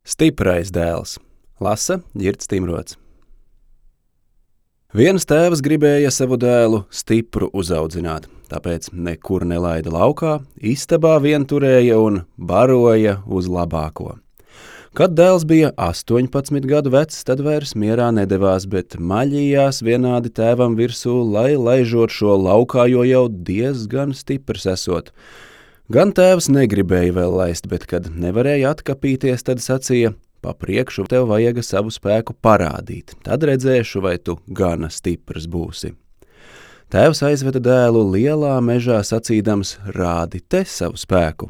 Stiprais dēls. Lasa Ģirds Timrots. Viens tēvs gribēja savu dēlu stipru uzaudzināt, tāpēc nekur nelaida laukā, istabā vien turēja un baroja uz labāko. Kad dēls bija 18 gadu vecs, tad vairs mierā nedevās, bet maļījās vienādi tēvam virsū, lai laižot šo laukā, jo jau diezgan stiprs esot. Gan tēvs negribēja vēl laist, bet, kad nevarēja atkapīties, tad sacīja: pa priekšu tev vajag savu spēku parādīt, tad redzēšu, vai tu gana stiprs būsi. Tēvs aizveda dēlu lielā mežā sacīdams: rādi te savu spēku.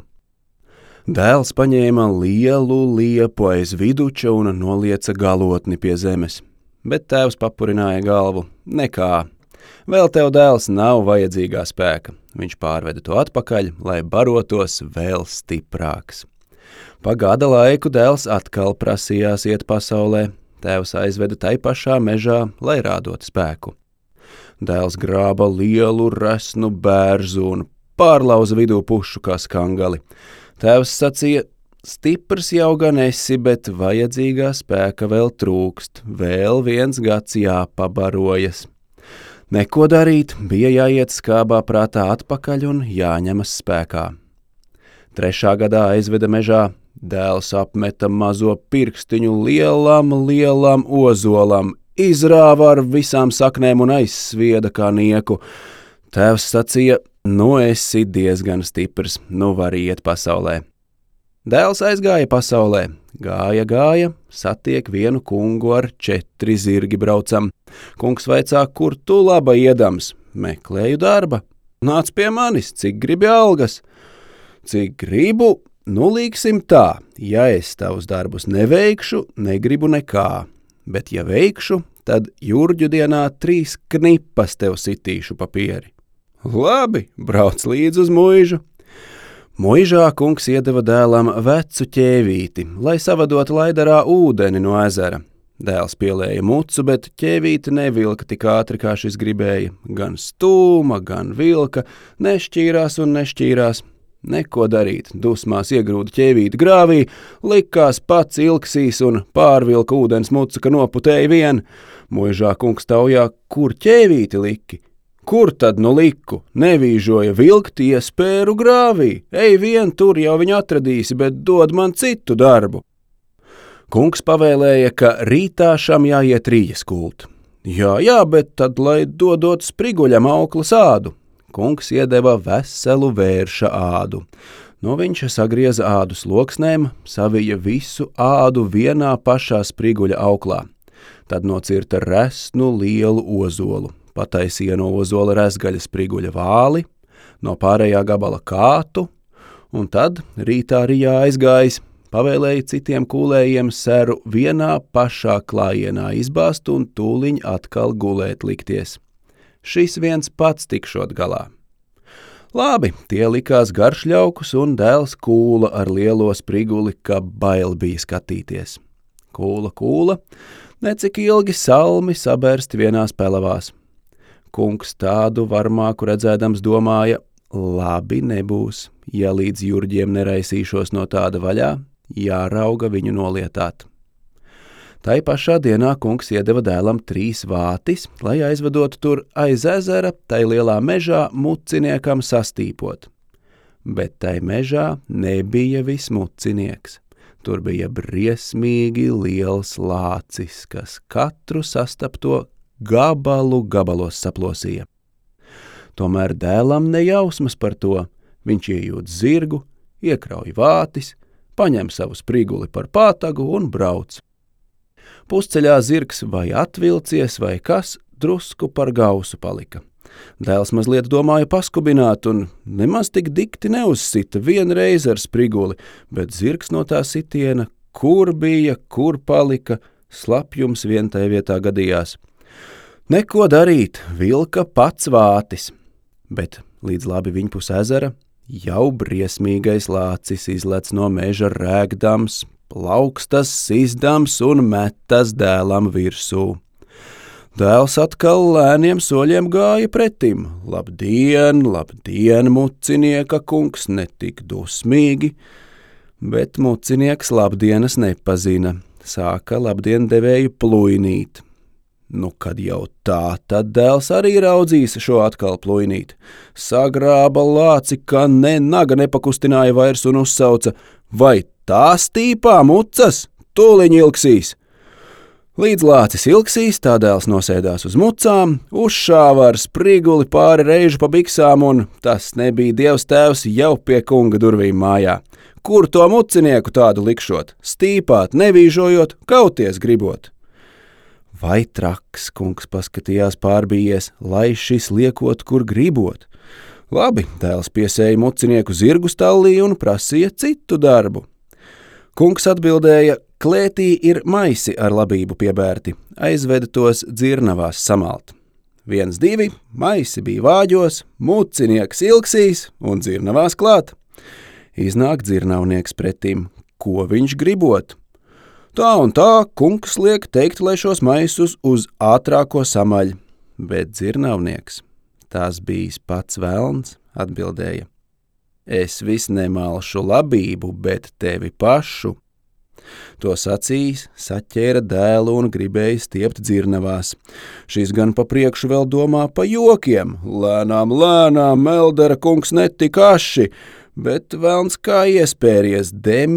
Dēls paņēma lielu liepu aiz viduča un nolieca galotni pie zemes, bet tēvs papurināja galvu: nekā. Vēl tev, dēls, nav vajadzīgā spēka. Viņš pārveda to atpakaļ, lai barotos vēl stiprāks. Pa gada laiku dēls atkal prasījās iet pasaulē. Tēvs aizveda tai pašā mežā, lai rādot spēku. Dēls grāba lielu resnu bērzu un pārlauza vidū pušu kā skangali. Tēvs sacīja: stiprs jau gan esi, bet vajadzīgā spēka vēl trūkst, vēl viens gads jāpabarojas. Neko darīt, bija jāiet skābā prātā atpakaļ un jāņemas spēkā. 3. gadā aizveda mežā, dēls apmeta mazo pirkstiņu lielam ozolam, izrāva ar visām saknēm un aizsvieda kā nieku. Tēvs sacīja: nu esi diezgan stiprs, nu vari iet pasaulē. Dēls aizgāja pasaulē, gāja, satiek vienu kungu ar 4 zirgi braucam. Kungs vaicā: kur tu laba iedams? Meklēju darba. Nāc pie manis, cik gribi algas? Cik gribu, nu līksim tā, ja es tavus darbus neveikšu, negribu nekā, bet ja veikšu, tad jurģu dienā 3 knipas tev sitīšu papieri. Labi, brauc līdz uz muižu. Muižā kungs iedeva dēlam vecu ķēvīti, lai savadotu laidarā ūdeni no ezera. Dēls pielēja mucu, bet ķēvīti nevilka tik ātri, kā šis gribēja. Gan stūma, gan vilka, nešķīrās. Neko darīt, dusmās iegrūda ķēvīti grāvī, likās pats ilgsīs un pārvilka ūdens mucu, ka noputēja vien. Muižā kungs taujā: kur ķēvīti liki? Kur tad nu liku? Nevīžoja vilkt, iespēru grāvī. Ej vien, tur jau viņu atradīsi, bet dod man citu darbu. Kungs pavēlēja, ka rītā šam jāiet rījas kult. Jā, bet tad, lai dodot spriguļam auklas ādu. Kungs iedeva veselu vērša ādu. No viņš sagrieza ādu sloksnēm, savija visu ādu vienā pašā spriguļa auklā. Tad nocirta resnu lielu ozolu. Pataisīja no ozola rezgaļa spriguļa vāli, no pārējā gabala kātu, un tad rītā rijā aizgājis, pavēlēja citiem kūlējiem seru vienā pašā klājienā izbāzt un tūliņ atkal gulēt likties. Šis viens pats tikšot galā. Labi, tie likās garšļaukus, un dēls kūla ar lielo spriguli, ka bail bija skatīties. Kūla, necik ilgi salmi sabērsti vienās pelavās. Kungs tādu varmāku redzēdams domāja: labi nebūs, ja līdz jurģiem neraisīšos no tāda vaļā, jārauga viņu nolietāt. Tai pašā dienā kungs iedeva dēlam 3 vātis, lai aizvedot tur aiz ezera, tai lielā mežā muciniekam sastīpot. Bet tai mežā nebija viss mucinieks. Tur bija briesmīgi liels lācis, kas katru sastapto gabalos saplosīja. Tomēr dēlam nejausmas par to. Viņš iejūt zirgu, iekrauj vātis, paņem savu spriguli par pātagu un brauc. Pusceļā zirgs vai atvilcies, vai kas, drusku par gausu palika. Dēls mazliet domāja paskubināt un nemaz tik dikti neuzsita vienreiz ar spriguli, bet zirgs no tā sitiena, kur bija, kur palika, slapjums vien tai vietā gadījās. Neko darīt, vilka pats vātis, bet līdz labi viņpus ezera jau briesmīgais lācis izlec no meža rēgdams, plaukstas sizdams un metas dēlam virsū. Dēls atkal lēniem soļiem gāja pretim. Labdien, mucinieka kungs, netik dusmīgi. bet mucinieks labdienas nepazina, sāka labdiendevēju pluinīt. Nu, kad jau tā, tad dēls arī raudzīs šo atkal pluinīt. Sagrāba lāci, ka ne naga nepakustināja vairs un uzsauca: vai tā stīpā mucas, tūliņ ilgsīs! Līdz lācis ilgsīs, tā dēls nosēdās uz mucām, uzšāva ar spriguli pāri reižu pa biksām, un tas nebija Dievs tēvs jau pie kunga durvīm mājā. Kur to mucinieku tādu likšot, stīpāt, nevīžojot, kauties gribot? Vai traks, kungs paskatījās pārbījies, lai šis liekot, kur gribot. Labi, dēls piesēja mucinieku zirgu stallī un prasīja citu darbu. Kungs atbildēja: klētī ir maisi ar labību piebērti, aizveda tos dzirnavās samalt. 1, 2, maisi bija vāģos, mucinieks ilgsīs un dzirnavās klāt. Iznāk dzirnavnieks pretim, ko viņš gribot. Tā un tā, kungs liek teikt, lai šos maisus uz ātrāko samaļ, bet dzirnavnieks, tās bijis pats velns, atbildēja: es vis nemalšu labību, bet tevi pašu. To sacījis, saķēra dēlu un gribēja stiept dzirnavās. Šis gan pa priekšu vēl domā pa jokiem, lēnām, Meldera kungs netika aši, bet velns kā iespēries,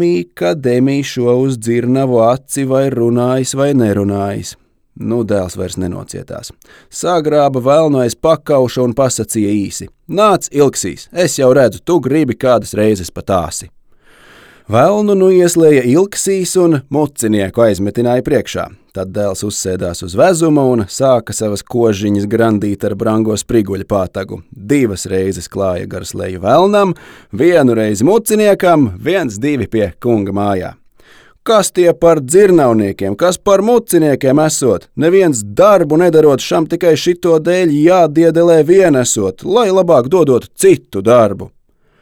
demī šo uz dzirnavu aci vai runājis vai nerunājis. Nu, dēls vairs nenocietās. Sagrāba velnu aiz pakauša un pasacīja īsi: nāc, ilgsīs, es jau redzu, tu gribi kādas reizes pa tāsi. Velnu nu ieslēja ilgsīs un mucinieku aizmetināja priekšā. Tad dēls uzsēdās uz vezuma un sāka savas kožiņas grandīt ar brango spriguļa pātagu. 2 reizes klāja garas leju velnam, 1 reizi muciniekam, 1, 2 pie kunga mājā. Kas tie par dzirnavniekiem, kas par muciniekiem esot? Neviens darbu nedarot, šam tikai šito dēļ jādiedelē vien esot, lai labāk dodot citu darbu.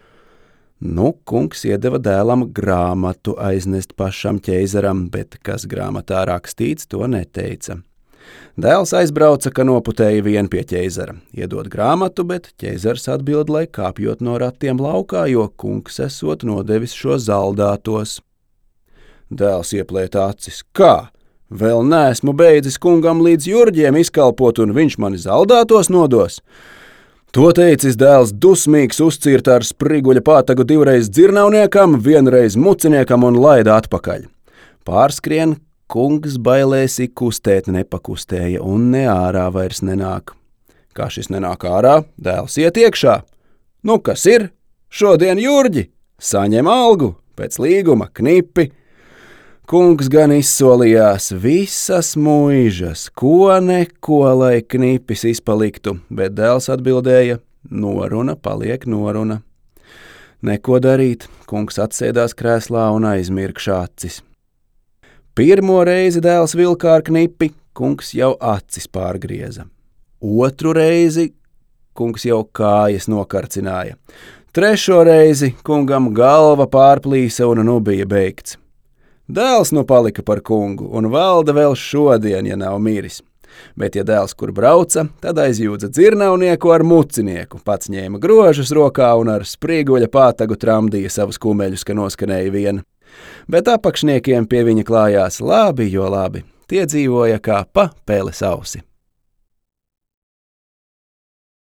Nu, kungs iedeva dēlam grāmatu aiznest pašam ķeizaram, bet kas grāmatā rakstīts, to neteica. Dēls aizbrauca, ka noputēja vien pie ķeizara. Iedod grāmatu, bet ķeizars atbild, lai kāpjot no ratiem laukā, jo kungs esot nodevis šo zaldātos. Dēls ieplēta acis. Kā? Vēl neesmu beidzis kungam līdz jurģiem izkalpot, un viņš mani zaldātos nodos? To teicis dēls dusmīgs uzcīrt ar spriguļa pātagu 2 reiz dzirnavniekam, 1 reiz muciniekam un laida atpakaļ. Pārskrien, kungs bailēsi kustēt nepakustēja un ne ārā vairs nenāk. Kā šis nenāk ārā, dēls iet iekšā. Nu, kas ir? Šodien jurģi, saņem algu, pēc līguma knipi. Kungs gan izsolījās visas muižas, ko neko, lai knipis izpaliktu, bet dēls atbildēja: noruna paliek noruna. Neko darīt, kungs atsēdās krēslā un aizmirkš acis. 1. reizi dēls vilkā ar knipi, kungs jau acis pārgrieza. 2. reizi kungs jau kājas nokarcināja. 3. reizi kungam galva pārplīsa un nu bija beigts. Dēls nu palika par kungu un valda vēl šodien, ja nav miris. Bet, ja dēls kur brauca, tad aizjūdza dzirnavnieku ar mucinieku, pats ņēma grožus rokā un ar spriguļa pātagu tramdīja savus kumeļus, ka noskanēja vien. Bet apakšniekiem pie viņa klājās labi, jo labi. Tie dzīvoja kā pa peles ausi.